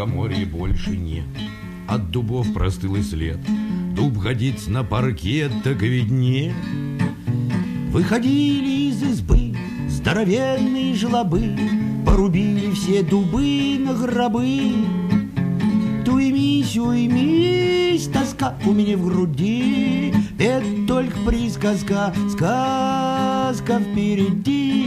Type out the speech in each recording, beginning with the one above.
лукоморья больше нет. От дубов простыл и след. Дуб годится на паркет, так ведь нет. Выходили из избы здоровенные жлобы, порубили все дубы на гробы. Уймись, уймись, тоска у меня в груди. Это только присказка, сказка впереди.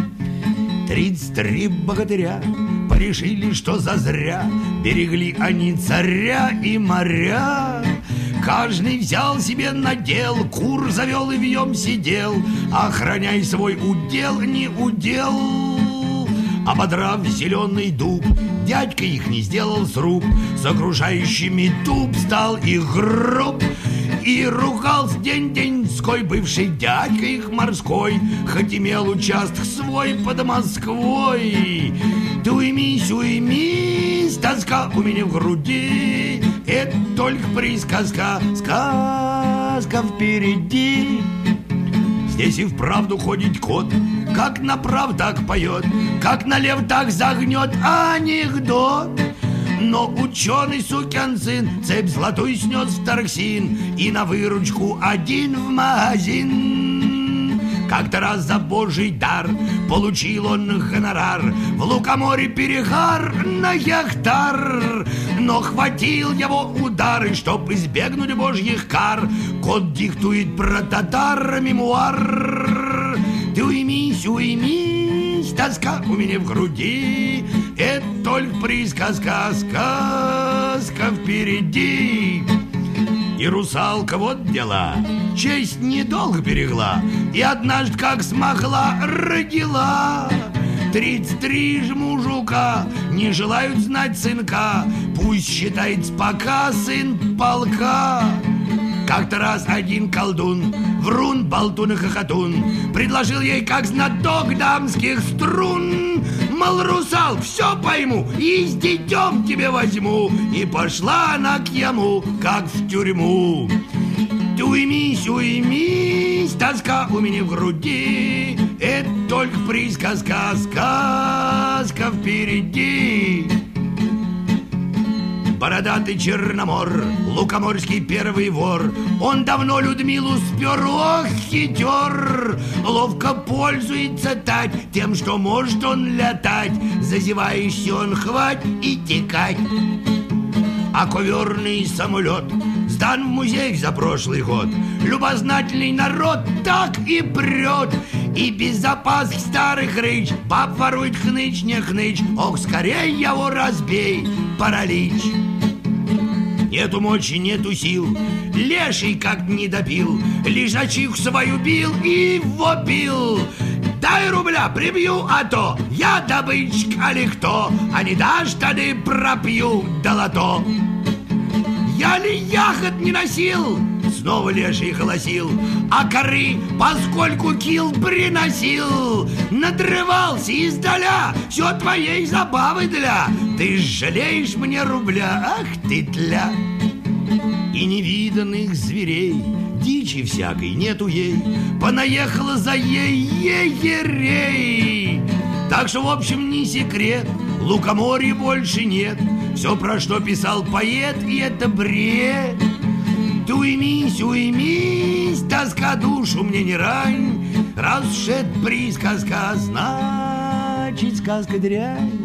33 богатыря порешили, что зазря берегли они царя и моря. Каждый взял себе надел, кур завел и вьем сидел, охраняй свой удел, не удел. Ободрав зеленый дуб, дядька их не сделал сруб, с окружающими дуб стал их груб. И ругался день-деньской бывший дядька их морской, хоть имел участок свой под Москвой. Ты уймись, уймись, тоска у меня в груди. Это только присказка, сказка впереди. Здесь и вправду ходит кот, как направ, так поет, как налев, так загнет анекдот. Но ученый сукин сын цепь золотую снес в Торксин и на выручку один в магазин. Как-то раз за божий дар получил он гонорар, в лукоморье перегар на гектар. Но хватил его удары, чтоб избегнуть божьих кар. Кот диктует про татар мемуар. Ты уймись, уймись, тоска у меня в груди. Это только присказка, сказка впереди. И русалка вот дела, честь недолго берегла, и однажды, как смогла, родила. 33 ж мужика не желают знать сынка, пусть считает пока сын полка. Как-то раз один колдун, врун, болтун и хохотун, предложил ей как знаток дамских струн. Мол, русал, все пойму и с детем тебе возьму. И пошла она к ему, как в тюрьму. Ты уймись, уймись, тоска у меня в груди. Это только присказка, сказка впереди. Бородатый Черномор, лукоморский первый вор, он давно Людмилу спер, ох, хитер. Ловко пользуется тать тем, что может он летать, зазеваешься он хвать и текать. А коверный самолет сдан в музей за прошлый год. Любознательный народ так и прет. И без запасок старых рыч баб ворует хныч, не хныч. Ох, скорей его разбей, паралич. Нету мочи, нету сил, леший как не допил, лежачиху свою бил и вопил. Дай рубля, прибью, а то я добытчик, али кто, а не дашь, тады пропью долото. Я ли ягод не носил? Снова леший голосил. А коры, поскольку кил приносил, надрывался издаля, все твоей забавы для. Ты жалеешь мне рубля, ах ты тля. И невиданных зверей, дичи всякой нету ей, понаехала за ей егерей. Так что, в общем, не секрет, лукоморья больше нет. Все, про что писал поэт, и это бред. Ты уймись, уймись, тоска душу мне не рань. Раз уж это присказка, значит сказка дрянь.